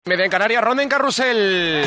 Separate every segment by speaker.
Speaker 1: Media en Canarias, ronda en carrusel.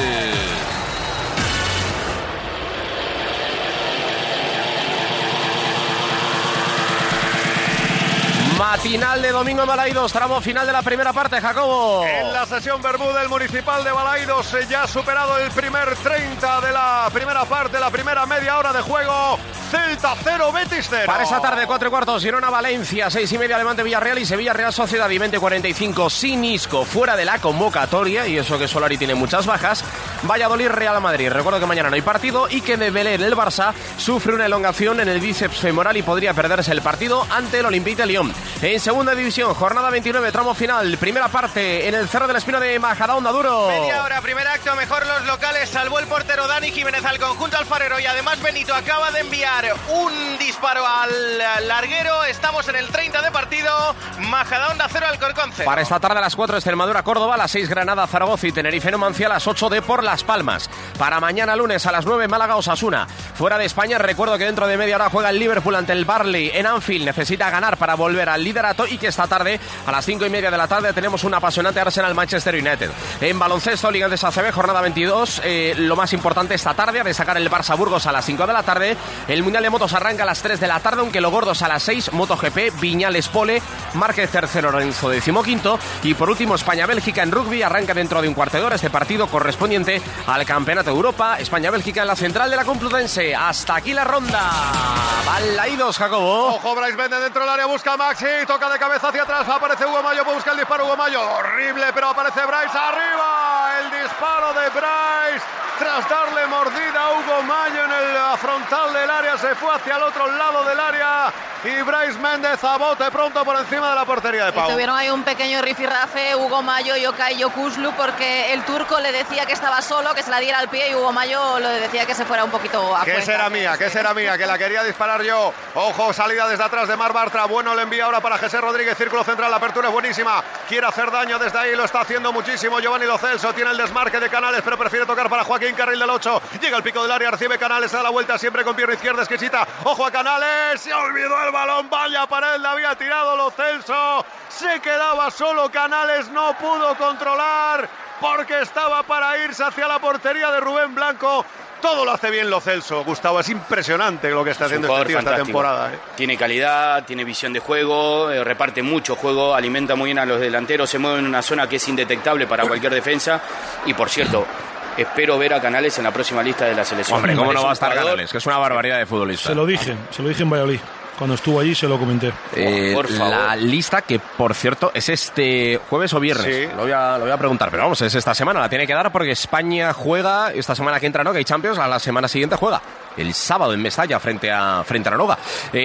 Speaker 1: Matinal de domingo en Balaidos, tramo final de la primera parte, Jacobo.
Speaker 2: En la sesión Verbú del Municipal de Balaidos ya ha superado el primer 30 de la primera parte, la primera media hora de juego. Celta 0, Betis 0.
Speaker 1: Para esta tarde, 4:15, Girona-Valencia, 6:30, Levante-Villarreal y Sevilla-Real Sociedad. Y 20:45, sin Isco, fuera de la convocatoria, y eso que Solari tiene muchas bajas. Valladolid-Real Madrid. Recuerdo que mañana no hay partido y que de Belén el Barça sufre una elongación en el bíceps femoral y podría perderse el partido ante el Olympique de Lyon. En segunda división, jornada 29, tramo final, primera parte en el Cerro del Espino de Majadahonda, Duro.
Speaker 3: Media hora, primer acto, mejor los locales, salvó el portero Dani Jiménez al conjunto alfarero y además Benito acaba de enviar un disparo al larguero. Estamos en el 30 de partido, Majadahonda 0, Alcorcón 0.
Speaker 1: Para esta tarde a las 4, Extremadura-Córdoba, a las 6, Granada-Zaragoza y Tenerife-Numancia, a las 8 Depor Las Palmas. Para mañana lunes a las 9, Málaga-Osasuna. Fuera de España, recuerdo que dentro de media hora juega el Liverpool ante el Burnley en Anfield. Necesita ganar para volver al liderato y que esta tarde, a las 5:30 de la tarde, tenemos un apasionante Arsenal-Manchester United. En baloncesto, Liga de ACB, jornada 22, lo más importante esta tarde, a destacar el Barça-Burgos a las 5 de la tarde. El Mundial de Motos arranca a las 3 de la tarde, aunque los gordos a las 6, MotoGP, Viñales-Pole, Márquez tercero, Lorenzo 15º. Y por último, España-Bélgica en rugby, arranca dentro de un cuarto de hora este partido correspondiente al Campeonato de Europa. España-Bélgica en la central de la Complutense. Hasta aquí la ronda. Balaidos, Jacobo.
Speaker 2: Ojo, Bryce Méndez dentro del área, busca a Maxi, toca de cabeza hacia atrás, aparece Hugo Mayo, busca el disparo Hugo Mayo, horrible, pero aparece Bryce arriba, el disparo de Bryce, tras darle mordida a Hugo Mayo en el frontal del área, se fue hacia el otro lado del área y Bryce Méndez a bote pronto por encima de la portería de Pau.
Speaker 4: Tuvieron ahí un pequeño rifirrafe Hugo Mayo y Okay Yokuşlu, porque el turco le decía que estaba solo, que se la diera al pie, y Hugo Mayo le decía que se fuera un poquito a cuenta.
Speaker 2: ¿Qué será mía? Que la quería disparar yo. Ojo, salida desde atrás de Mar Bartra, bueno, le envía ahora para José Rodríguez, círculo central, la apertura es buenísima, quiere hacer daño desde ahí, lo está haciendo muchísimo Giovanni Lo Celso, tiene el desmarque de Canales, pero prefiere tocar para Joaquín, carril del 8, llega al pico del área, recibe Canales, se da la vuelta siempre con pierna izquierda exquisita, ojo a Canales, se olvidó el balón, vaya pared, le había tirado Lo Celso, se quedaba solo Canales, no pudo controlar, porque estaba para irse hacia la portería de Rubén Blanco. Todo lo hace bien Lo Celso, Gustavo, es impresionante lo que está haciendo este tío esta temporada.
Speaker 5: Tiene calidad, tiene visión de juego, reparte mucho juego, alimenta muy bien a los delanteros, se mueve en una zona que es indetectable para cualquier defensa. Y por cierto, espero ver a Canales en la próxima lista de la selección.
Speaker 1: Hombre, ¿cómo no va a estar Canales? Que es una barbaridad de futbolista.
Speaker 6: Se lo dije en Valladolid. Cuando estuvo allí se lo comenté.
Speaker 1: Por favor. La lista, que por cierto es este jueves o viernes, sí. Lo voy a preguntar, pero vamos, es esta semana, la tiene que dar porque España juega esta semana que entra, ¿no? Que hay Champions, a la semana siguiente juega el sábado en Mestalla frente a Noga.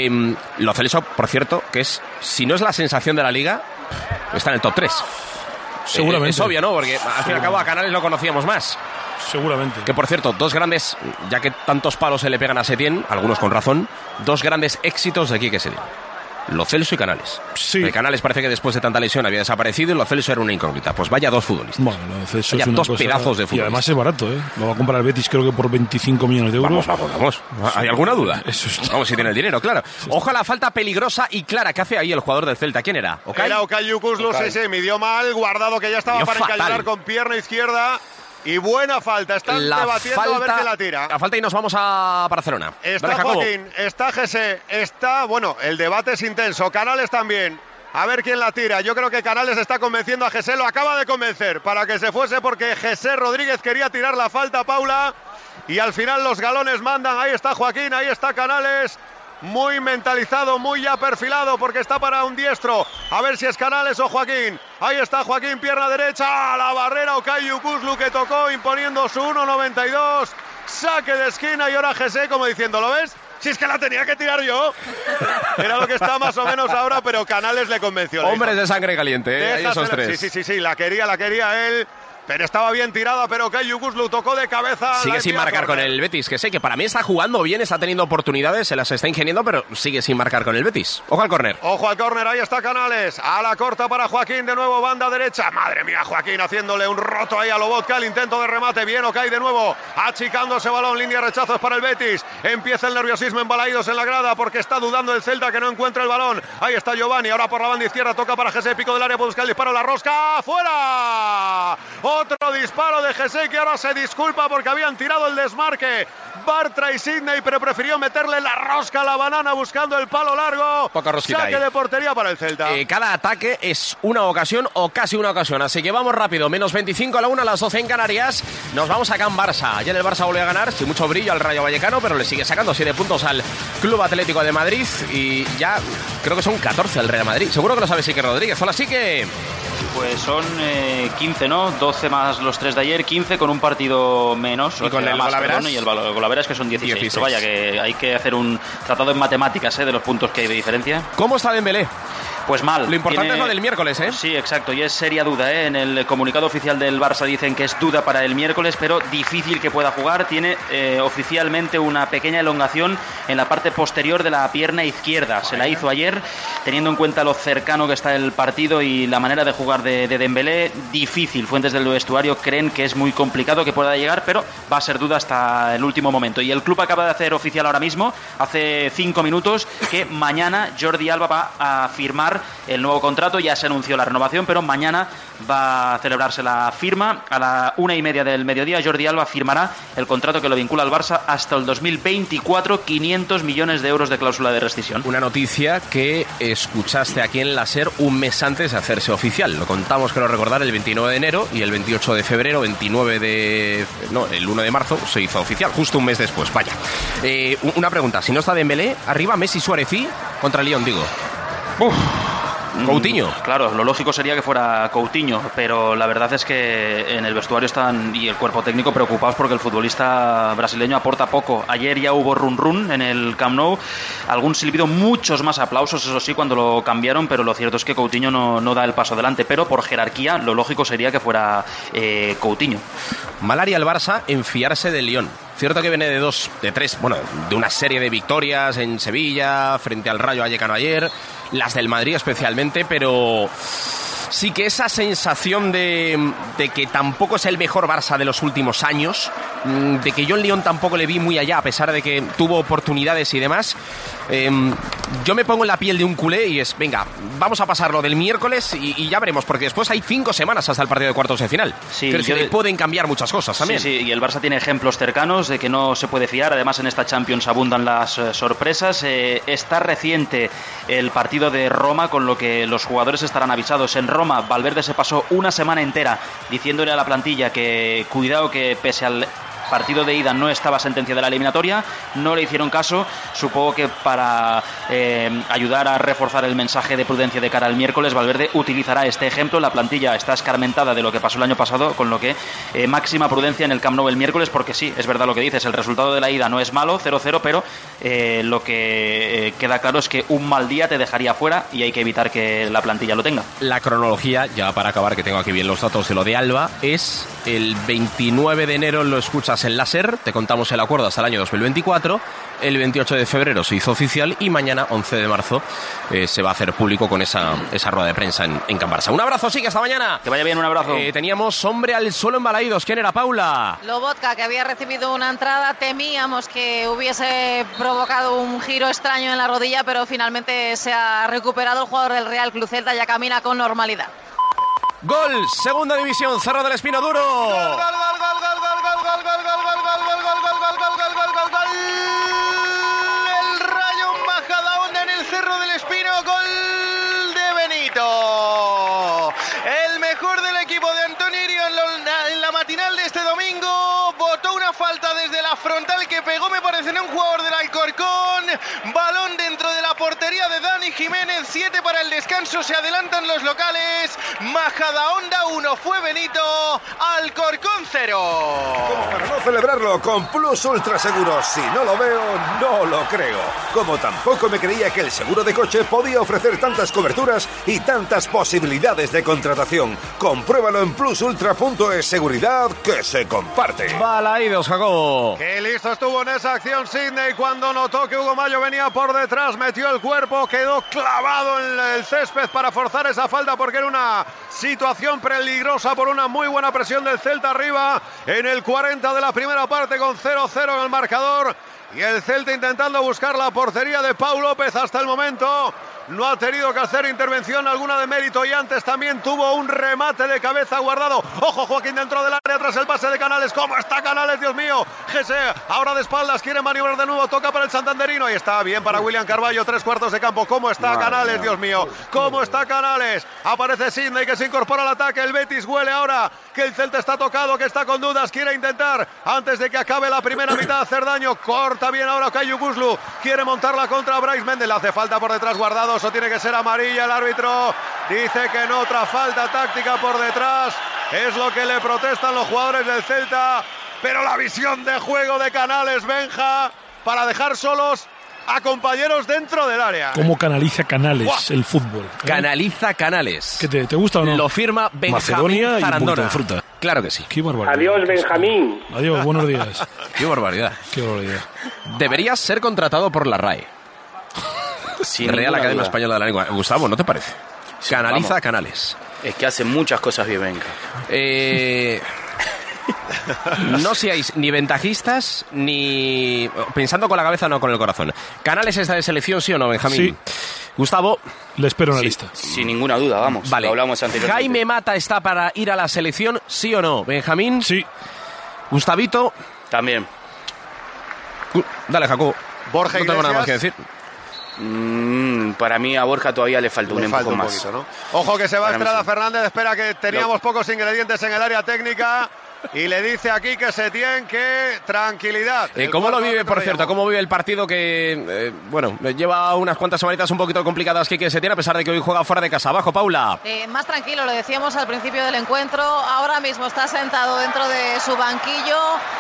Speaker 1: Lo Celso, por cierto, que es, si no es la sensación de la Liga, está en el top 3.
Speaker 6: Seguramente.
Speaker 1: Es obvio, ¿no? Porque al fin y al cabo a Canales lo conocíamos más.
Speaker 6: Seguramente.
Speaker 1: Que por cierto, dos grandes, ya que tantos palos se le pegan a Setién, algunos con razón, dos grandes éxitos de Quique Setién: Lo Celso y Canales.
Speaker 6: Sí.
Speaker 1: El Canales parece que después de tanta lesión había desaparecido y Lo Celso era una incógnita. Pues vaya dos futbolistas.
Speaker 6: Bueno, Lo Celso
Speaker 1: vaya
Speaker 6: es una
Speaker 1: dos
Speaker 6: cosa...
Speaker 1: pedazos de futbolistas.
Speaker 6: Y además es barato, ¿eh? Lo va a comprar el Betis creo que por 25 millones de euros.
Speaker 1: Vamos. ¿Hay alguna duda?
Speaker 6: Eso está...
Speaker 1: Vamos, si tiene el dinero, claro. Ojo a la falta peligrosa y clara que hace ahí el jugador del Celta. ¿Quién era? ¿Okay?
Speaker 2: Era Okay Yokuşlu, sí, midió mal, Guardado que ya estaba para encallar con pierna izquierda. Y buena falta, están debatiendo a ver quién la tira.
Speaker 1: La falta y nos vamos a Barcelona.
Speaker 2: Está Joaquín, está José, está... Bueno, el debate es intenso, Canales también. A ver quién la tira. Yo creo que Canales está convenciendo a José, lo acaba de convencer para que se fuese porque José Rodríguez quería tirar la falta, Paula. Y al final los galones mandan. Ahí está Joaquín, ahí está Canales. Muy mentalizado, muy ya perfilado porque está para un diestro. A ver si es Canales o Joaquín. Ahí está Joaquín, pierna derecha. A la barrera Okay Yokuşlu que tocó imponiendo su 1.92. Saque de esquina y ahora José como diciendo, ¿lo ves? Si es que la tenía que tirar yo. Era lo que está más o menos ahora, pero Canales le convenció.
Speaker 1: Hombres de sangre caliente, ahí esos tres.
Speaker 2: Sí, la quería él. Pero estaba bien tirada, pero Okay Yokuşlu tocó de cabeza.
Speaker 1: Sigue sin marcar con el Betis, que sé que para mí está jugando bien, está teniendo oportunidades, se las está ingeniando, pero sigue sin marcar con el Betis. Ojo al córner.
Speaker 2: Ojo al córner, ahí está Canales. A la corta para Joaquín, de nuevo banda derecha. Madre mía, Joaquín haciéndole un roto ahí a Lobotka, el intento de remate. Bien, Okay de nuevo, achicando ese balón, línea de rechazos para el Betis. Empieza el nerviosismo en Balaidos en la grada porque está dudando el Celta que no encuentra el balón. Ahí está Giovanni, ahora por la banda izquierda, toca para José, pico del área, puede buscar el disparo, la rosca, ¡fuera! Otro disparo de Gese, que ahora se disculpa porque habían tirado el desmarque Bartra y Sidney, pero prefirió meterle la rosca a la banana buscando el palo largo.
Speaker 1: Poca rosquita
Speaker 2: saque
Speaker 1: ahí
Speaker 2: de portería para el Celta.
Speaker 1: Cada ataque es una ocasión o casi una ocasión, así que vamos rápido. Menos 25 a la 1, a las 12 en Canarias. Nos vamos acá en Barça. Ayer el Barça volvió a ganar sin mucho brillo al Rayo Vallecano, pero le sigue sacando 7 puntos al Club Atlético de Madrid y ya creo que son 14 al Real Madrid. Seguro que lo sabe Sique Rodríguez. Hola, Sique.
Speaker 7: Pues son 15, ¿no? 12 más los 3 de ayer, 15 con un partido menos.
Speaker 1: Y con el Golaveras.
Speaker 7: Y el Golaveras, que son 16. Pero vaya, que hay que hacer un tratado en matemáticas, de los puntos que hay de diferencia.
Speaker 1: ¿Cómo está Dembélé?
Speaker 7: Pues mal.
Speaker 1: Lo importante es lo del miércoles, ¿eh?
Speaker 7: Sí, exacto, y es seria duda, ¿eh? En el comunicado oficial del Barça dicen que es duda para el miércoles, pero difícil que pueda jugar. Tiene oficialmente una pequeña elongación en la parte posterior de la pierna izquierda. Se la hizo ayer, teniendo en cuenta lo cercano que está el partido y la manera de jugar de Dembélé. Difícil. Fuentes del vestuario creen que es muy complicado que pueda llegar, pero va a ser duda hasta el último momento. Y el club acaba de hacer oficial ahora mismo, hace 5 minutos, que mañana Jordi Alba va a firmar el nuevo contrato. Ya se anunció la renovación, pero mañana va a celebrarse la firma. A la 1:30 del mediodía Jordi Alba firmará el contrato que lo vincula al Barça hasta el 2024, 500 millones de euros de cláusula de rescisión.
Speaker 1: Una noticia que escuchaste aquí en la SER un mes antes de hacerse oficial. Lo contamos, creo recordar, el 29 de enero y el 28 de febrero, el 1 de marzo se hizo oficial, justo un mes después. Vaya. Una pregunta, si no está Dembélé, arriba Messi, Suárez y contra el Lyon, digo. Coutinho.
Speaker 7: Claro, lo lógico sería que fuera Coutinho, pero la verdad es que en el vestuario están y el cuerpo técnico preocupados porque el futbolista brasileño aporta poco. Ayer ya hubo run en el Camp Nou, algún silbido, muchos más aplausos, eso sí, cuando lo cambiaron, pero lo cierto es que Coutinho no da el paso adelante, pero por jerarquía lo lógico sería que fuera Coutinho.
Speaker 1: Malaria al Barça en fiarse del Lyon. Cierto que viene de una serie de victorias en Sevilla, frente al Rayo Vallecano ayer, las del Madrid especialmente, pero sí que esa sensación de que tampoco es el mejor Barça de los últimos años, de que yo en Lyon tampoco le vi muy allá, a pesar de que tuvo oportunidades y demás. Yo me pongo en la piel de un culé y es, venga, vamos a pasarlo del miércoles y ya veremos, porque después hay 5 semanas hasta el partido de cuartos de final.
Speaker 7: Sí,
Speaker 1: pueden cambiar muchas cosas también.
Speaker 7: Sí, y el Barça tiene ejemplos cercanos de que no se puede fiar. Además, en esta Champions abundan las sorpresas. Está reciente el partido de Roma, con lo que los jugadores estarán avisados. En Roma, Valverde se pasó una semana entera diciéndole a la plantilla que cuidado, que pese al partido de ida no estaba sentenciada la eliminatoria, no le hicieron caso. Supongo que para ayudar a reforzar el mensaje de prudencia de cara al miércoles, Valverde utilizará este ejemplo. La plantilla está escarmentada de lo que pasó el año pasado, con lo que máxima prudencia en el Camp Nou el miércoles, porque sí, es verdad lo que dices, el resultado de la ida no es malo, 0-0, pero lo que queda claro es que un mal día te dejaría fuera y hay que evitar que la plantilla lo tenga.
Speaker 1: La cronología, ya para acabar, que tengo aquí bien los datos de lo de Alba, es el 29 de enero, lo escuchas en la SER, te contamos el acuerdo hasta el año 2024, el 28 de febrero se hizo oficial y mañana, 11 de marzo, se va a hacer público con esa rueda de prensa en Can Barça. Un abrazo, sí, que hasta mañana.
Speaker 7: Que vaya bien, un abrazo.
Speaker 1: Teníamos hombre al suelo en Balaídos. ¿Quién era, Paula?
Speaker 4: Lobotka, que había recibido una entrada, temíamos que hubiese provocado un giro extraño en la rodilla, pero finalmente se ha recuperado. El jugador del Real Club Celta ya camina con normalidad.
Speaker 1: Gol, segunda división, Cerro del Espino Duro.
Speaker 3: Gol. El Rayo Majadahonda en el Cerro del Espino, gol de Benito. El mejor del equipo de Antonio Irio en la matinal de este domingo botó una falta desde la frontal que pegó, me parece, en un jugador del Alcorcón. Balón dentro de la portería de Dani Jiménez. 7 para el descanso, se adelantan los locales. Majadahonda 1, fue Benito. Alcorcón 0.
Speaker 8: Como para no celebrarlo con Plus Ultra Seguros. Si no lo veo, no lo creo. Como tampoco me creía que el seguro de coche podía ofrecer tantas coberturas y tantas posibilidades de contratación. Compruébalo en plusultra.es. Seguridad que se comparte.
Speaker 1: Balaídos, Jacobo.
Speaker 2: Qué listo estuvo en esa acción Sidney cuando notó que Hugo Mayo venía por detrás, metió el cuerpo, quedó clavado en el césped para forzar esa falta, porque era una situación peligrosa por una muy buena presión del Celta arriba en el 40 de la primera parte, con 0-0 en el marcador, y el Celta intentando buscar la portería de Pau López hasta el momento. no ha tenido que hacer intervención alguna de mérito y antes también tuvo un remate de cabeza Guardado. Ojo, Joaquín dentro del área tras el pase de Canales. ¿Cómo está Canales? Dios mío. Gese ahora de espaldas, quiere maniobrar de nuevo, toca para el santanderino. Ahí está, bien para William Carballo, 3/4 de campo. ¿Cómo está Canales? Dios mío. ¿Cómo está Canales? Aparece Sidney que se incorpora al ataque. El Betis huele ahora que el Celta está tocado, que está con dudas. Quiere intentar antes de que acabe la primera mitad hacer daño. Corta bien ahora Cayu Guslu. Quiere montarla contra Brais Méndez. Le hace falta por detrás Guardado. Eso tiene que ser amarilla. El árbitro dice que no. Otra falta táctica por detrás. Es lo que le protestan los jugadores del Celta. Pero la visión de juego de Canales, Benja, para dejar solos a compañeros dentro del área.
Speaker 6: ¿Cómo canaliza Canales el fútbol?
Speaker 1: Canaliza Canales.
Speaker 6: ¿Qué te gusta o no?
Speaker 1: Lo firma Benjamín
Speaker 6: Macedonia
Speaker 1: Zarandona.
Speaker 6: Y de fruta.
Speaker 1: Claro que sí.
Speaker 6: Qué barbaridad.
Speaker 9: Adiós, Benjamín.
Speaker 6: Adiós, buenos días.
Speaker 1: Qué barbaridad.
Speaker 6: Qué barbaridad.
Speaker 1: Deberías ser contratado por la RAE.
Speaker 5: Sin
Speaker 1: Real
Speaker 5: ninguna
Speaker 1: Academia
Speaker 5: duda.
Speaker 1: Española de la Lengua. Gustavo, ¿no te parece?
Speaker 5: Sí,
Speaker 1: Canaliza
Speaker 5: vamos.
Speaker 1: Canales.
Speaker 5: Es que hace muchas cosas bien, Benja.
Speaker 1: No seáis ni ventajistas ni pensando con la cabeza, no con el corazón. ¿Canales está de selección, sí o no, Benjamín?
Speaker 6: Sí.
Speaker 1: Gustavo.
Speaker 6: Le espero en la
Speaker 5: Sí,
Speaker 6: lista.
Speaker 5: sin ninguna duda, vamos.
Speaker 1: Vale.
Speaker 5: Lo hablamos anteriormente.
Speaker 1: ¿Jaime Mata está para ir a la selección, sí o no? Benjamín.
Speaker 6: Sí.
Speaker 1: Gustavito.
Speaker 5: También.
Speaker 1: Dale, Jacobo.
Speaker 2: Borja
Speaker 1: No tengo nada más que
Speaker 2: Iglesias.
Speaker 5: decir. Para mí a Borja todavía le falta un
Speaker 2: Le falta
Speaker 5: empujón
Speaker 2: un
Speaker 5: más.
Speaker 2: poquito, ¿no? Ojo que se va
Speaker 5: Para mí
Speaker 2: Estrada
Speaker 5: sí.
Speaker 2: Fernández, espera que teníamos pocos ingredientes en el área técnica y le dice aquí que se tiene que tranquilidad. El
Speaker 1: ¿Cómo lo
Speaker 2: cuarto
Speaker 1: vive,
Speaker 2: árbitro
Speaker 1: por
Speaker 2: le
Speaker 1: cierto?
Speaker 2: llamó.
Speaker 1: ¿Cómo vive el partido que, lleva unas cuantas semanitas un poquito complicadas que se tiene, a pesar de que hoy juega fuera de casa? Abajo, Paula.
Speaker 4: Más tranquilo, lo decíamos al principio del encuentro. Ahora mismo está sentado dentro de su banquillo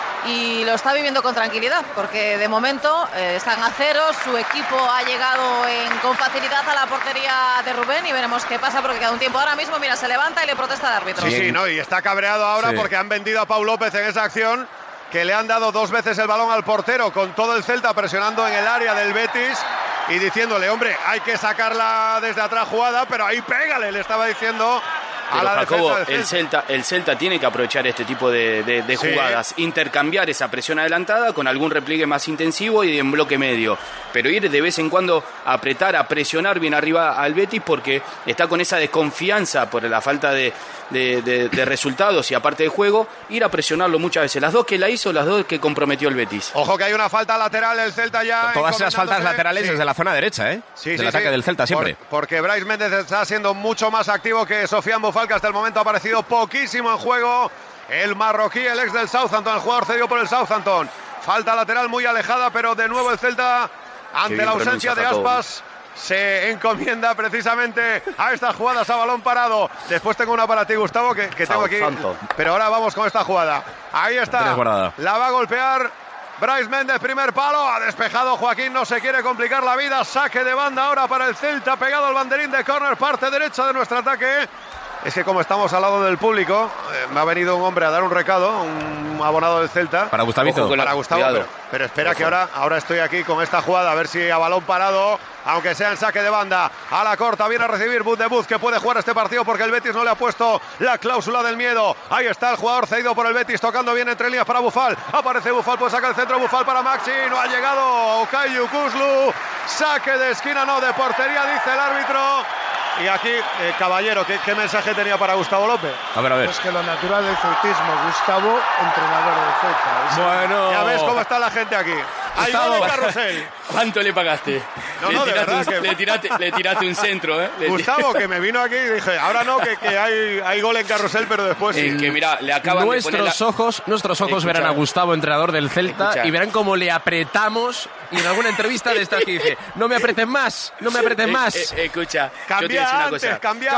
Speaker 4: y lo está viviendo con tranquilidad, porque de momento están a cero. Su equipo ha llegado con facilidad a la portería de Rubén y veremos qué pasa, porque queda un tiempo. Ahora mismo, mira, se levanta y le protesta al árbitro.
Speaker 2: Sí, ¿no? Y está cabreado ahora
Speaker 1: Sí.
Speaker 2: porque han vendido a Pau López en esa acción, que le han dado 2 veces el balón al portero, con todo el Celta presionando en el área del Betis y diciéndole, hombre, hay que sacarla desde atrás jugada, pero ahí pégale, le estaba diciendo a
Speaker 5: Pero
Speaker 2: la
Speaker 5: Jacobo,
Speaker 2: defensa del Celta.
Speaker 5: el Celta tiene que aprovechar este tipo de
Speaker 2: Sí.
Speaker 5: jugadas, intercambiar esa presión adelantada con algún repliegue más intensivo y en bloque medio, pero ir de vez en cuando a apretar, a presionar bien arriba al Betis, porque está con esa desconfianza por la falta de resultados y aparte de juego, ir a presionarlo muchas veces, las dos que la hizo, las dos que comprometió el Betis.
Speaker 2: Ojo que hay una falta lateral del Celta ya.
Speaker 1: Todas esas faltas
Speaker 2: encomendándose.
Speaker 1: laterales
Speaker 2: Sí.
Speaker 1: desde la zona derecha, ¿eh?
Speaker 2: Sí,
Speaker 1: del
Speaker 2: sí,
Speaker 1: ataque
Speaker 2: sí.
Speaker 1: del Celta siempre.
Speaker 2: Porque Brais Méndez está siendo mucho más activo que Sofian Boufal, que hasta el momento ha aparecido poquísimo en juego. El marroquí, el ex del Southampton, el jugador cedido por el Southampton. Falta lateral muy alejada, pero de nuevo el Celta, ante
Speaker 5: bien
Speaker 2: la ausencia de
Speaker 5: pronuncia, Jacobo.
Speaker 2: Aspas, se encomienda precisamente a estas jugadas a balón parado. Después tengo una para ti, Gustavo, que tengo aquí.
Speaker 5: Southampton.
Speaker 2: Pero ahora vamos con esta jugada. Ahí
Speaker 1: La
Speaker 2: está.
Speaker 1: tienes guardada.
Speaker 2: La va a golpear Brais Méndez, primer palo. Ha despejado Joaquín, no se quiere complicar la vida. Saque de banda ahora para el Celta, pegado al banderín de córner, parte derecha de nuestro ataque. Es que como estamos al lado del público, me ha venido un hombre a dar un recado, un abonado del Celta.
Speaker 1: Para Gustavito.
Speaker 5: Ojo con la-
Speaker 2: Para Gustavo,
Speaker 5: cuidado.
Speaker 2: pero espera
Speaker 5: Ojo.
Speaker 2: que ahora estoy aquí con esta jugada, a ver si a balón parado, aunque sea en saque de banda, a la corta viene a recibir Bud de Buz, que puede jugar este partido porque el Betis no le ha puesto la cláusula del miedo. Ahí está el jugador cedido por el Betis, tocando bien entre líneas para Boufal. Aparece Boufal, pues saca el centro Boufal para Maxi, no ha llegado Cayu Guslu. Saque de esquina, no, de portería, dice el árbitro. Y aquí, Caballero, ¿qué mensaje tenía para Gustavo López?
Speaker 1: A ver.
Speaker 10: Pues que lo natural del celtismo, Gustavo, entrenador del Celta.
Speaker 1: Bueno.
Speaker 2: Ya ves cómo está la gente aquí. Hay
Speaker 1: Gustavo.
Speaker 2: gol en carrusel.
Speaker 5: ¿Cuánto le pagaste?
Speaker 2: No, de verdad que-
Speaker 5: le tiraste un centro, ¿eh?
Speaker 2: Gustavo, que me vino aquí y dije, ahora no, que hay gol en carrusel, pero después sí.
Speaker 5: Que mira, le acaban de poner
Speaker 1: Nuestros ojos
Speaker 5: Escucha.
Speaker 1: verán a Gustavo, entrenador del Celta,
Speaker 5: Escucha.
Speaker 1: y verán cómo le apretamos. Y en alguna entrevista de estas que dice, no me apretes más, no me apretes más.
Speaker 5: Escucha, yo te
Speaker 2: Cambia
Speaker 5: voy a decir una
Speaker 2: antes,
Speaker 5: cosa.
Speaker 2: cambia.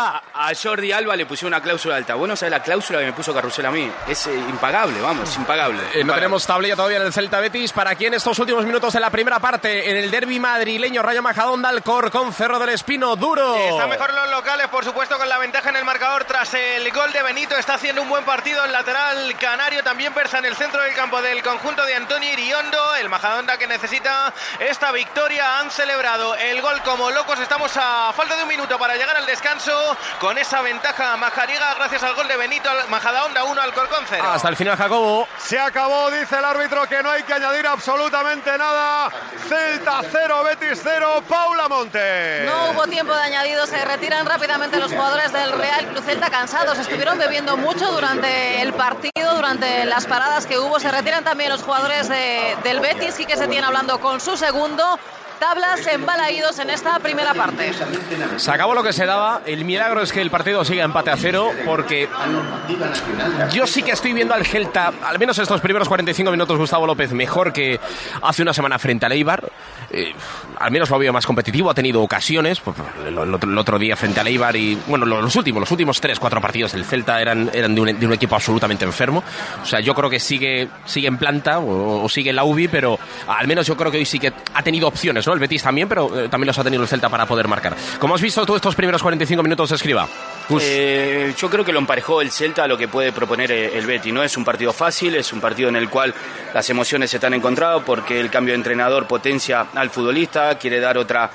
Speaker 5: A Jordi Alba le pusieron una cláusula alta. Bueno, ¿sabes la cláusula que me puso Carrusel a mí? Es impagable, vamos, impagable.
Speaker 1: No
Speaker 5: Impagable.
Speaker 1: tenemos tablilla todavía en el Celta Betis. Para aquí en estos últimos minutos de la primera parte, en el derbi madrileño, Rayo Majadahonda, Alcorcón, Cerro del Espino, duro.
Speaker 3: Están mejor los locales, por supuesto, con la ventaja en el marcador tras el gol de Benito. Está haciendo un buen partido el lateral canario. También Persa en el centro del campo del conjunto de Antonio Iriondo. El Majadahonda que necesita esta victoria. Han celebrado el gol como locos. Estamos a falta de un minuto para llegar al descanso. Con esa ventaja majariega gracias al gol de Benito. Majadahonda 1, Alcorcón 0.
Speaker 1: Hasta el final, Jacobo.
Speaker 2: Se acabó, dice el árbitro, que no hay que añadir absolutamente absolutamente nada. Celta 0, Betis 0, Paula Monte.
Speaker 4: No hubo tiempo de añadido, se retiran rápidamente los jugadores del Real Club Celta cansados, estuvieron bebiendo mucho durante el partido, durante las paradas que hubo. Se retiran también los jugadores del Betis, y que se tiene hablando con su segundo. Tablas embalaídos en esta primera parte.
Speaker 1: Se acabó lo que se daba. El milagro es que el partido siga empate a 0, porque yo sí que estoy viendo al Celta, al menos estos primeros 45 minutos, Gustavo López, mejor que hace una semana frente al Eibar. Al menos lo veo más competitivo, ha tenido ocasiones. El otro día frente al Eibar, y bueno, los últimos 3-4 partidos del Celta eran de un equipo absolutamente enfermo. O sea, yo creo que sigue en planta o sigue la UBI, pero al menos yo creo que hoy sí que ha tenido opciones, ¿no? El Betis también, pero también los ha tenido el Celta para poder marcar. ¿Cómo has visto tú estos primeros 45 minutos, Escriba?
Speaker 5: Yo creo que lo emparejó el Celta a lo que puede proponer el Betis. No es un partido fácil, es un partido en el cual las emociones se están encontradas, porque el cambio de entrenador potencia al futbolista, quiere dar otra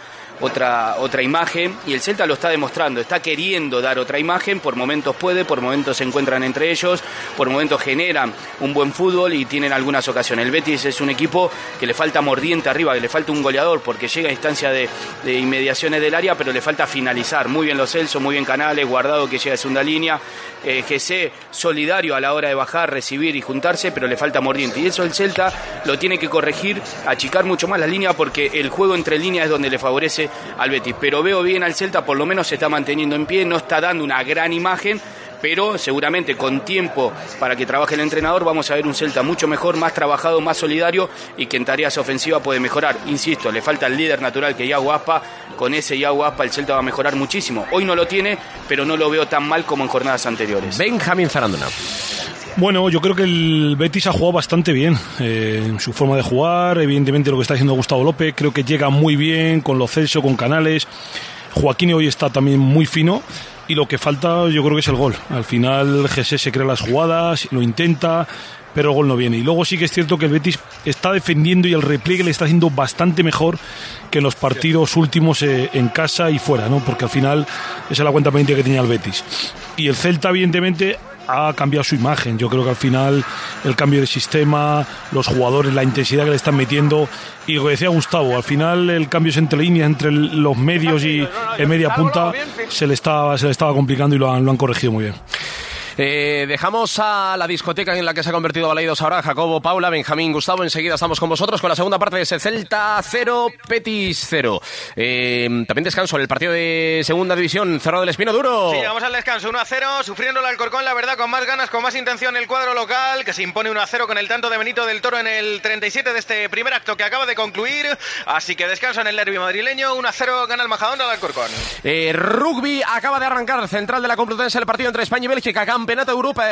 Speaker 5: imagen, y el Celta lo está demostrando, está queriendo dar otra imagen. Por momentos puede, por momentos se encuentran entre ellos, por momentos generan un buen fútbol y tienen algunas ocasiones. El Betis es un equipo que le falta mordiente arriba, que le falta un goleador, porque llega a instancia de inmediaciones del área, pero le falta finalizar. Muy bien Lo Celso, muy bien Canales, Guardado, que llega a segunda línea, Jesse solidario a la hora de bajar, recibir y juntarse, pero le falta mordiente, y eso el Celta lo tiene que corregir, achicar mucho más la línea, porque el juego entre líneas es donde le favorece al Betis. Pero veo bien al Celta, por lo menos se está manteniendo en pie, no está dando una gran imagen, pero seguramente con tiempo para que trabaje el entrenador vamos a ver un Celta mucho mejor, más trabajado, más solidario, y que en tareas ofensivas puede mejorar. Insisto, le falta el líder natural, que Iago Aspa. Con ese Iago Aspa el Celta va a mejorar muchísimo. Hoy no lo tiene, pero no lo veo tan mal como en jornadas anteriores.
Speaker 1: Benjamín Zarandona.
Speaker 6: Bueno, yo creo que el Betis ha jugado bastante bien en su forma de jugar. Evidentemente lo que está haciendo Gustavo López, creo que llega muy bien con Lo Celso, con Canales. Joaquín hoy está también muy fino, y lo que falta yo creo que es el gol. Al final Jesse se crea las jugadas, lo intenta, pero el gol no viene. Y luego sí que es cierto que el Betis está defendiendo, y el repliegue le está haciendo bastante mejor que en los partidos últimos en casa y fuera, ¿no? Porque al final esa es la cuenta pendiente que tenía el Betis. Y el Celta, evidentemente, ha cambiado su imagen. Yo creo que al final el cambio de sistema, los jugadores, la intensidad que le están metiendo, y lo que decía Gustavo, al final el cambio es entre líneas, entre los medios y el media punta, se le estaba complicando, y lo han corregido muy bien.
Speaker 1: Dejamos a la discoteca en la que se ha convertido Balaidos ahora. Jacobo, Paula, Benjamín, Gustavo, enseguida estamos con vosotros con la segunda parte de ese Celta 0, Betis 0. También descanso en el partido de segunda división, Cerro del Espino Duro.
Speaker 3: Sí, vamos al descanso, 1-0, sufriendo el Alcorcón, la verdad, con más ganas, con más intención el cuadro local, que se impone 1-0 con el tanto de Benito del Toro en el 37 de este primer acto que acaba de concluir. Así que descanso en el derbi madrileño, 1-0 gana el Majadahonda al Alcorcón.
Speaker 1: Rugby acaba de arrancar, central de la Complutense, el partido entre España y Bélgica, campeonato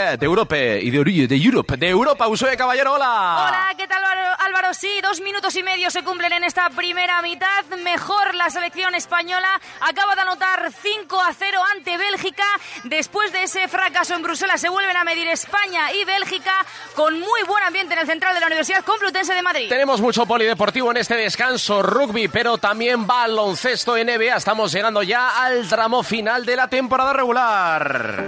Speaker 1: de Europa. Usue Caballero, hola.
Speaker 9: Hola, ¿qué tal, Álvaro? Sí, 2 minutos y medio se cumplen en esta primera mitad. Mejor la selección española, acaba de anotar 5-0 ante Bélgica. Después de ese fracaso en Bruselas se vuelven a medir España y Bélgica, con muy buen ambiente en el central de la Universidad Complutense de Madrid.
Speaker 1: Tenemos mucho polideportivo en este descanso, rugby, pero también baloncesto en NBA. Estamos llegando ya al tramo final de la temporada regular.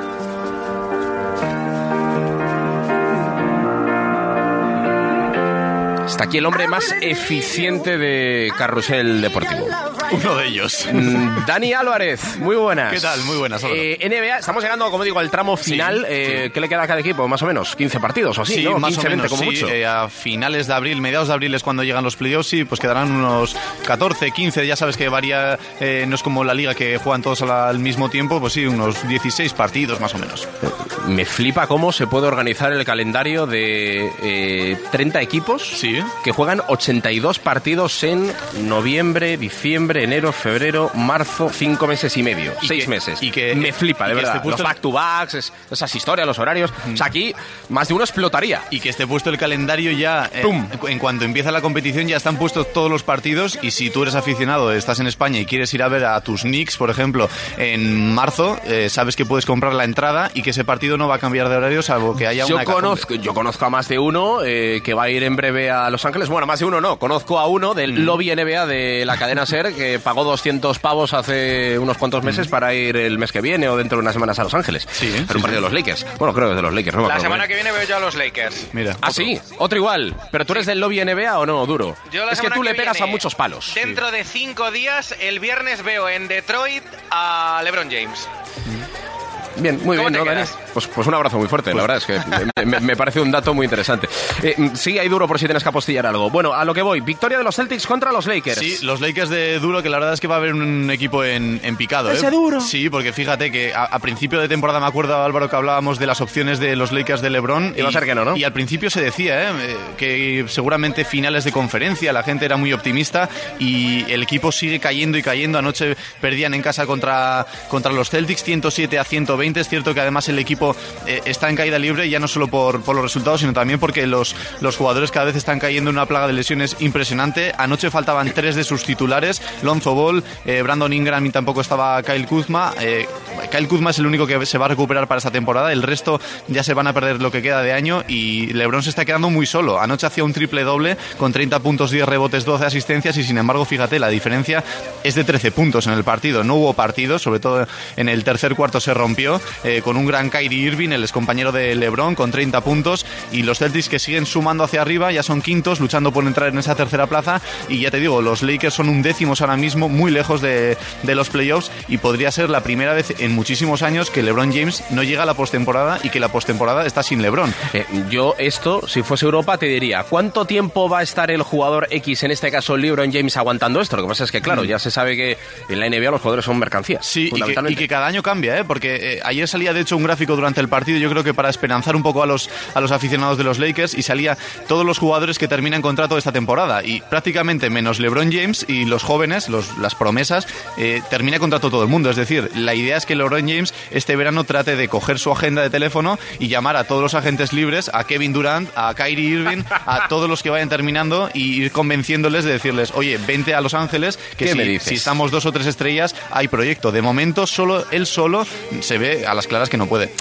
Speaker 1: Está aquí el hombre más eficiente de Carrusel Deportivo.
Speaker 11: Uno de ellos.
Speaker 1: Dani Álvarez, muy buenas.
Speaker 11: ¿Qué tal? Muy buenas.
Speaker 1: NBA, estamos llegando, como digo, al tramo final. Sí. ¿Qué le queda a cada equipo? Más o menos 15 partidos o así,
Speaker 11: sí,
Speaker 1: ¿no?
Speaker 11: Más
Speaker 1: 15,
Speaker 11: o menos,
Speaker 1: 20 como
Speaker 11: sí.
Speaker 1: mucho.
Speaker 11: A finales de abril, mediados de abril es cuando llegan los playoffs, y pues quedarán unos 14, 15. Ya sabes que varía, no es como la liga que juegan todos al mismo tiempo, pues sí, unos 16 partidos más o menos.
Speaker 1: Me flipa cómo se puede organizar el calendario de 30 equipos que juegan 82 partidos en noviembre, diciembre, enero, febrero, marzo, 5 meses y medio, 6 meses.
Speaker 11: Y que
Speaker 1: me flipa, de verdad. Los back-to-backs, esas historias, los horarios. O sea, aquí más de uno explotaría.
Speaker 11: Y que esté puesto el calendario ya, en cuanto empieza la competición, ya están puestos todos los partidos. Y si tú eres aficionado, estás en España y quieres ir a ver a tus Knicks, por ejemplo, en marzo, sabes que puedes comprar la entrada y que ese partido no va a cambiar de horario salvo que haya una hecatombe.
Speaker 1: Yo conozco a más de uno que va a ir en breve a Los Ángeles. Bueno, más de uno no. Conozco a uno del lobby NBA de la cadena SER que que pagó 200 pavos hace unos cuantos meses para ir el mes que viene o dentro de unas semanas a Los Ángeles.
Speaker 11: Sí,
Speaker 1: pero un partido de los Lakers. Bueno, creo que es de los Lakers, no me acuerdo.
Speaker 3: La semana que viene veo yo a los Lakers.
Speaker 11: Mira.
Speaker 1: Ah, sí, otro igual. Pero tú eres del lobby NBA o no, Duro. Es que tú le pegas a muchos palos.
Speaker 3: Dentro de 5 días, el viernes veo en Detroit a LeBron James.
Speaker 1: Bien, muy bien, ¿no, Dani? Pues un abrazo muy fuerte, la verdad es que me parece un dato muy interesante. Sigue ahí Duro por si tienes que apostillar algo. Bueno, a lo que voy, victoria de los Celtics contra los Lakers.
Speaker 11: Sí, los Lakers de Duro, que la verdad es que va a haber un equipo en picado.
Speaker 1: ¿Ese Duro?
Speaker 11: Sí, porque fíjate que a principio de temporada me acuerdo, Álvaro, que hablábamos de las opciones de los Lakers de LeBron.
Speaker 1: Y va a ser que no, ¿no?
Speaker 11: Y al principio se decía que seguramente finales de conferencia, la gente era muy optimista y el equipo sigue cayendo y cayendo. Anoche perdían en casa contra los Celtics 107-120. Es cierto que además el equipo está en caída libre, ya no solo por los resultados, sino también porque los jugadores cada vez están cayendo en una plaga de lesiones impresionante. Anoche faltaban 3 de sus titulares, Lonzo Ball, Brandon Ingram, y tampoco estaba Kyle Kuzma. Kyle Kuzma es el único que se va a recuperar para esta temporada, el resto ya se van a perder lo que queda de año y LeBron se está quedando muy solo. Anoche hacía un triple doble con 30 puntos, 10 rebotes, 12 asistencias y sin embargo, fíjate, la diferencia es de 13 puntos en el partido. No hubo partido, sobre todo en el tercer cuarto se rompió, con un gran Kyrie Irving, el excompañero de LeBron, con 30 puntos, y los Celtics que siguen sumando hacia arriba, ya son quintos, luchando por entrar en esa tercera plaza, y ya te digo, los Lakers son 11º ahora mismo, muy lejos de los playoffs, y podría ser la primera vez en muchísimos años que LeBron James no llega a la postemporada y que la postemporada está sin LeBron.
Speaker 1: Yo esto, si fuese Europa, te diría, ¿cuánto tiempo va a estar el jugador X, en este caso LeBron James, aguantando esto? Lo que pasa es que, claro, ya se sabe que en la NBA los jugadores son mercancías.
Speaker 11: Sí, y que cada año cambia, porque ayer salía de hecho un gráfico durante el partido, yo creo que para esperanzar un poco a los aficionados de los Lakers, y salía todos los jugadores que terminan contrato esta temporada, y prácticamente menos LeBron James y los jóvenes, las promesas, termina contrato todo el mundo. Es decir, la idea es que LeBron James este verano trate de coger su agenda de teléfono y llamar a todos los agentes libres, a Kevin Durant, a Kyrie Irving, a todos los que vayan terminando, y ir convenciéndoles de decirles, oye, vente a Los Ángeles, que si estamos 2 o 3 estrellas hay proyecto. De momento él solo se ve a las claras que no puede.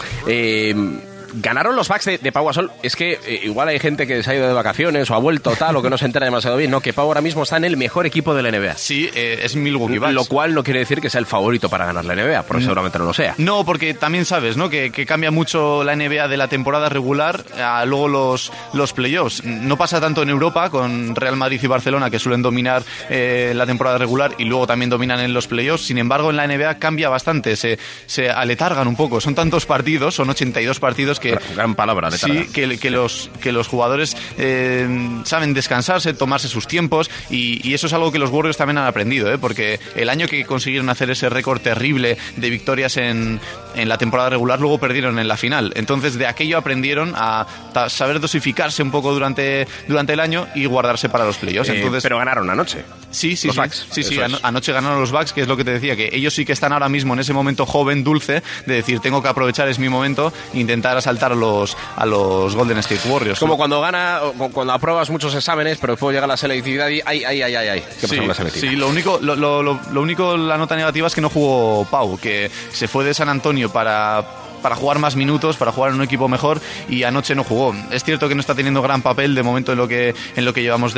Speaker 1: Ganaron los Bucks de Pau Gasol. Es que igual hay gente que se ha ido de vacaciones o ha vuelto tal, o que no se entera demasiado bien. No, que Pau ahora mismo está en el mejor equipo de la NBA.
Speaker 11: Sí, es Milwaukee Bucks.
Speaker 1: Lo cual no quiere decir que sea el favorito para ganar la NBA, porque seguramente no lo sea.
Speaker 11: No, porque también sabes, ¿no? Que cambia mucho la NBA de la temporada regular a luego los playoffs. No pasa tanto en Europa con Real Madrid y Barcelona, que suelen dominar la temporada regular y luego también dominan en los playoffs. Sin embargo, en la NBA cambia bastante, se aletargan un poco. Son tantos partidos, son 82 partidos que...
Speaker 1: Gran palabra,
Speaker 11: sí, que los jugadores saben descansarse, tomarse sus tiempos, y eso es algo que los Warriors también han aprendido, porque el año que consiguieron hacer ese récord terrible de victorias en la temporada regular, luego perdieron en la final. Entonces de aquello aprendieron a saber dosificarse un poco durante el año y guardarse para los playoffs.
Speaker 1: Pero ganaron anoche.
Speaker 11: Sí,
Speaker 1: los Bucks.
Speaker 11: Sí, anoche ganaron los Bucks, que es lo que te decía, que ellos sí que están ahora mismo en ese momento joven, dulce, de decir, tengo que aprovechar, es mi momento, intentar asaltar a los Golden State Warriors.
Speaker 1: Como cuando cuando apruebas muchos exámenes, pero después llega la selectividad y ay. ¿Qué pasa con la selectividad?
Speaker 11: Sí, lo único, la nota negativa es que no jugó Pau, que se fue de San Antonio para jugar más minutos, para jugar en un equipo mejor, y anoche no jugó. Es cierto que no está teniendo gran papel de momento en lo que llevamos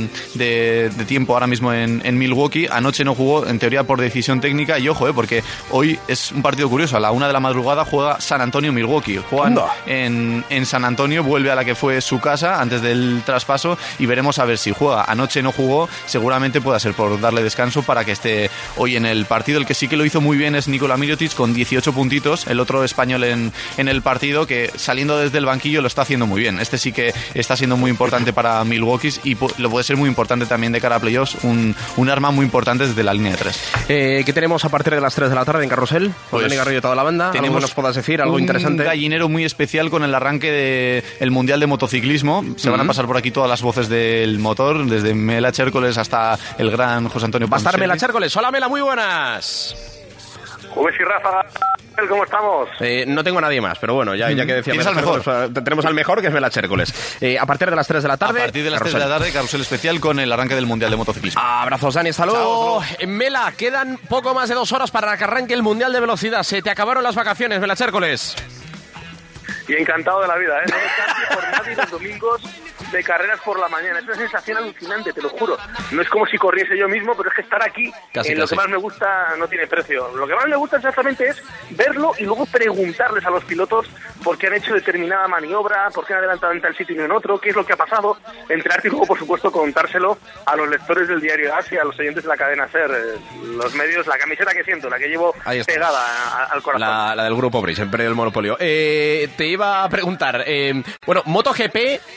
Speaker 11: de tiempo ahora mismo en Milwaukee. Anoche no jugó, en teoría por decisión técnica, y ojo, porque hoy es un partido curioso. A la 1 de la madrugada juega San Antonio-Milwaukee. Juegan en San Antonio, vuelve a la que fue su casa antes del traspaso, y veremos a ver si juega. Anoche no jugó, seguramente pueda ser por darle descanso para que esté hoy en el partido. El que sí que lo hizo muy bien es Nikola Mirotic, con 18 puntitos, el otro español en el partido, que saliendo desde el banquillo lo está haciendo muy bien. Este sí que está siendo muy importante para Milwaukee, y lo puede ser muy importante también de cara a playoffs, un arma muy importante desde la línea de 3.
Speaker 1: ¿Qué tenemos a partir de las 3 de la tarde en Carrusel? Con Dani Garrido y toda la banda. ¿Algo que nos puedas decir? ¿Algo interesante?
Speaker 11: Un gallinero muy especial con el arranque del Mundial de Motociclismo. Se van a pasar por aquí todas las voces del motor, desde Mela Chércoles hasta el gran José Antonio Ponce.
Speaker 1: Va a estar Mela Chércoles. Hola Mela, muy buenas.
Speaker 12: Juves y Rafa, ¿cómo estamos?
Speaker 1: No tengo a nadie más, pero bueno, ya que decía
Speaker 11: Mela,
Speaker 1: tenemos al mejor, que es Mela Chércoles. A partir de las 3 de la tarde.
Speaker 11: A partir de las 3 de la tarde, carrusel especial con el arranque del Mundial de Motociclismo.
Speaker 1: Abrazos, Dani, hasta luego. Mela, quedan poco más de 2 horas para que arranque el Mundial de Velocidad. Se te acabaron las vacaciones, Mela Chércoles.
Speaker 12: Y encantado de la vida, No me cambio por nadie los domingos de carreras por la mañana. Es una sensación alucinante, te lo juro. No es como si corriese yo mismo, pero es que estar aquí, lo que más me gusta no tiene precio. Lo que más me gusta exactamente es verlo y luego preguntarles a los pilotos por qué han hecho determinada maniobra, por qué han adelantado en tal sitio y no en otro, qué es lo que ha pasado, enterarte y luego, por supuesto, contárselo a los lectores del diario AS y a los oyentes de la cadena SER, los medios, la camiseta que siento, la que llevo pegada al corazón.
Speaker 1: La del grupo Bris, el Imperio del Monopolio. Te iba a preguntar, MotoGP,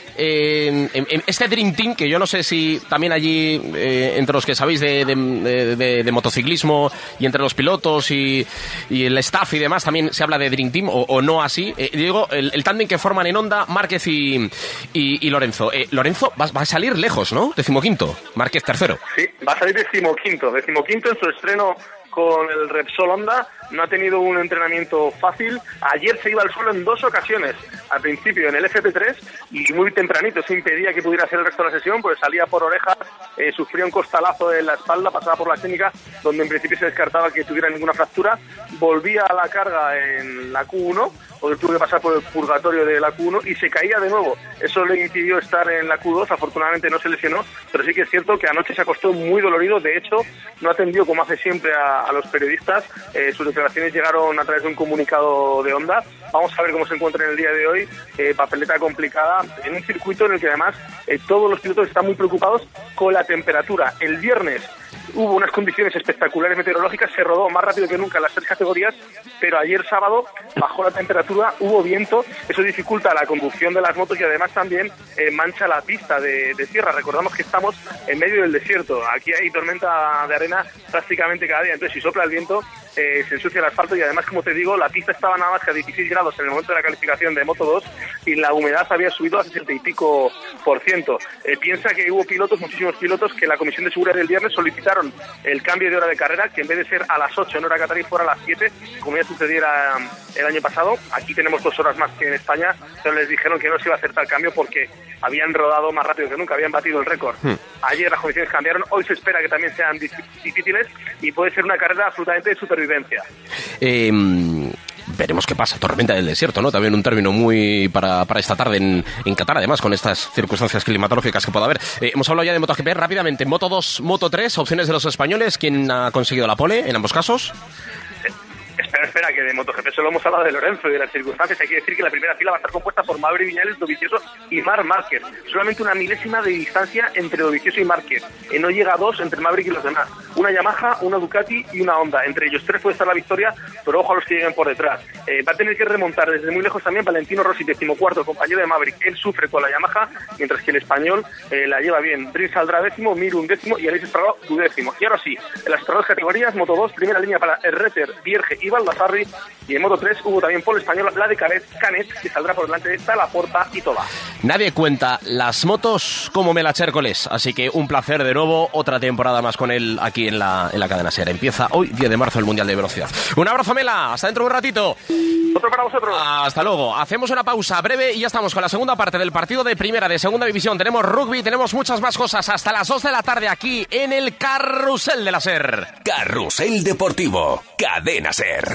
Speaker 1: este Dream Team, que yo no sé si también allí, entre los que sabéis de motociclismo y entre los pilotos y el staff y demás, también se habla de Dream Team, o no así. Digo, el tándem que forman en Honda, Márquez y Lorenzo. Lorenzo va a salir lejos, ¿no? 15º, Márquez tercero.
Speaker 12: Sí, va a salir 15º en su estreno con el Repsol Honda. No ha tenido un entrenamiento fácil. Ayer se iba al suelo en 2 ocasiones. Al principio en el FP3 y muy tempranito. Eso impedía que pudiera hacer el resto de la sesión, pues salía por orejas, sufrió un costalazo en la espalda, pasaba por la clínica, donde en principio se descartaba que tuviera ninguna fractura. Volvía a la carga en la Q1, porque tuvo que pasar por el purgatorio de la Q1 y se caía de nuevo. Eso le impidió estar en la Q2. Afortunadamente no se lesionó, pero sí que es cierto que anoche se acostó muy dolorido. De hecho, no atendió como hace siempre a los periodistas. Sus declaraciones llegaron a través de un comunicado de Honda. Vamos a ver cómo se encuentra en el día de hoy. Papeleta complicada en un circuito en el que además todos los pilotos están muy preocupados con la temperatura. El viernes hubo unas condiciones espectaculares meteorológicas, se rodó más rápido que nunca en las 3 categorías, pero ayer sábado bajó la temperatura, hubo viento, eso dificulta la conducción de las motos y además también mancha la pista de tierra. Recordamos que estamos en medio del desierto, aquí hay tormenta de arena prácticamente cada día, entonces si sopla el viento se ensucia el asfalto y además, como te digo, la pista estaba nada más que a 16 grados en el momento de la calificación de Moto 2 y la humedad había subido a 60 y pico %. Piensa que hubo muchísimos pilotos, que la Comisión de Seguridad del viernes solicitaron el cambio de hora de carrera, que en vez de ser a las 8 en hora catarí fuera a las 7, como ya sucediera el año pasado. Aquí tenemos 2 horas más que en España, pero les dijeron que no se iba a hacer tal cambio porque habían rodado más rápido que nunca, habían batido el récord. Ayer las condiciones cambiaron, hoy se espera que también sean difíciles y puede ser una carrera absolutamente de supervivencia.
Speaker 1: Veremos qué pasa. Tormenta del desierto, ¿no? También un término muy para esta tarde en Qatar, además, con estas circunstancias climatológicas que pueda haber. Hemos hablado ya de MotoGP rápidamente. Moto 2, Moto 3, opciones de los españoles. ¿Quién ha conseguido la pole en ambos casos?
Speaker 12: Espera, que de MotoGP solo hemos hablado de Lorenzo y de las circunstancias. Hay que decir que la primera fila va a estar compuesta por Maverick Viñales, Dovizioso y Marc Márquez. Solamente una milésima de distancia entre Dovizioso y Márquez. No llega a 2 entre Maverick y los demás. Una Yamaha, una Ducati y una Honda. Entre ellos 3 puede estar la victoria, pero ojo a los que lleguen por detrás. Va a tener que remontar desde muy lejos también Valentino Rossi, 14º, compañero de Maverick. Él sufre con la Yamaha, mientras que el español la lleva bien. Drin saldrá 10º, Mir 11º y Aleix Espargaró 12º. Y ahora sí, en las otras categorías, Moto 2, primera línea para Herreter, Vierge y Baldassarri. Y en Moto 3 hubo también pole española, la de Canet, que saldrá por delante de esta, Laporta y Toba.
Speaker 1: Nadie cuenta las motos como Mela Chércoles, así que un placer de nuevo, otra temporada más con él aquí en la cadena SER. Empieza hoy, 10 de marzo, el Mundial de Velocidad. Un abrazo, Mela, hasta dentro de un ratito.
Speaker 12: Otro para vosotros.
Speaker 1: Hasta luego. Hacemos una pausa breve y ya estamos con la segunda parte del partido de primera, de segunda división. Tenemos rugby, tenemos muchas más cosas hasta las 2 de la tarde aquí en el Carrusel de la SER.
Speaker 13: Carrusel Deportivo, cadena SER.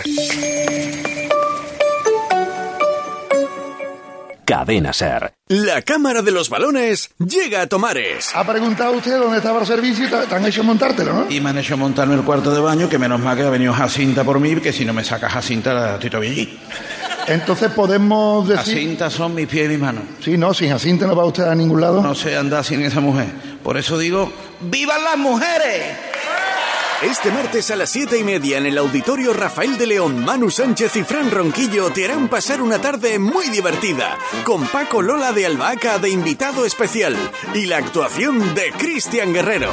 Speaker 13: Cadena SER. La cámara de los balones llega a Tomares.
Speaker 14: Ha preguntado usted dónde estaba el servicio y te han hecho montártelo, ¿no?
Speaker 15: Y me han hecho montarme el cuarto de baño, que menos mal que ha venido Jacinta por mí, que si no me saca Jacinta la estoy todavía allí.
Speaker 14: Entonces podemos decir...
Speaker 15: Jacinta son mis pies y mis manos.
Speaker 14: Sí, no, sin Jacinta no va usted a ningún lado.
Speaker 15: No sé andar sin esa mujer. Por eso digo, ¡vivan las mujeres!
Speaker 13: Este martes a las 7:30 en el Auditorio Rafael de León, Manu Sánchez y Fran Ronquillo te harán pasar una tarde muy divertida, con Paco Lola de Albahaca de invitado especial y la actuación de Cristian Guerrero.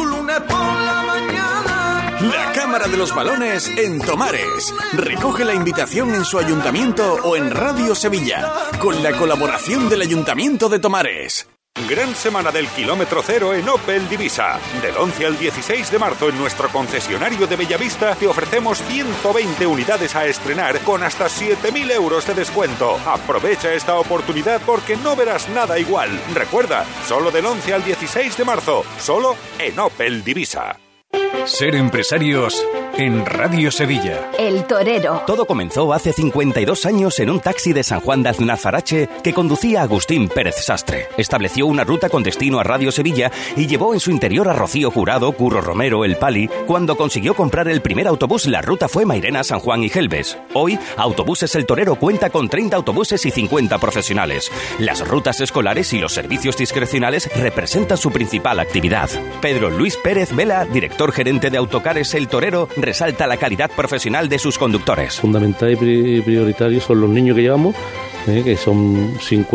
Speaker 13: La Cámara de los Balones en Tomares. Recoge la invitación en su ayuntamiento o en Radio Sevilla, con la colaboración del Ayuntamiento de Tomares.
Speaker 8: Gran semana del kilómetro cero en Opel Divisa. Del 11 al 16 de marzo en nuestro concesionario de Bellavista te ofrecemos 120 unidades a estrenar con hasta 7.000 euros de descuento. Aprovecha esta oportunidad porque no verás nada igual. Recuerda, solo del 11 al 16 de marzo, solo en Opel Divisa.
Speaker 16: Ser empresarios en Radio Sevilla.
Speaker 17: El Torero.
Speaker 18: Todo comenzó hace 52 años en un taxi de San Juan de Aznalfarache que conducía Agustín Pérez Sastre. Estableció una ruta con destino a Radio Sevilla y llevó en su interior a Rocío Jurado, Curro Romero, El Pali. Cuando consiguió comprar el primer autobús, la ruta fue Mairena, San Juan y Gelbes. Hoy, Autobuses El Torero cuenta con 30 autobuses y 50 profesionales. Las rutas escolares y los servicios discrecionales representan su principal actividad. Pedro Luis Pérez Vela, director gerente de Autocares El Torero, resalta la calidad profesional de sus conductores.
Speaker 19: Fundamental y prioritario son los niños que llevamos, que son 50.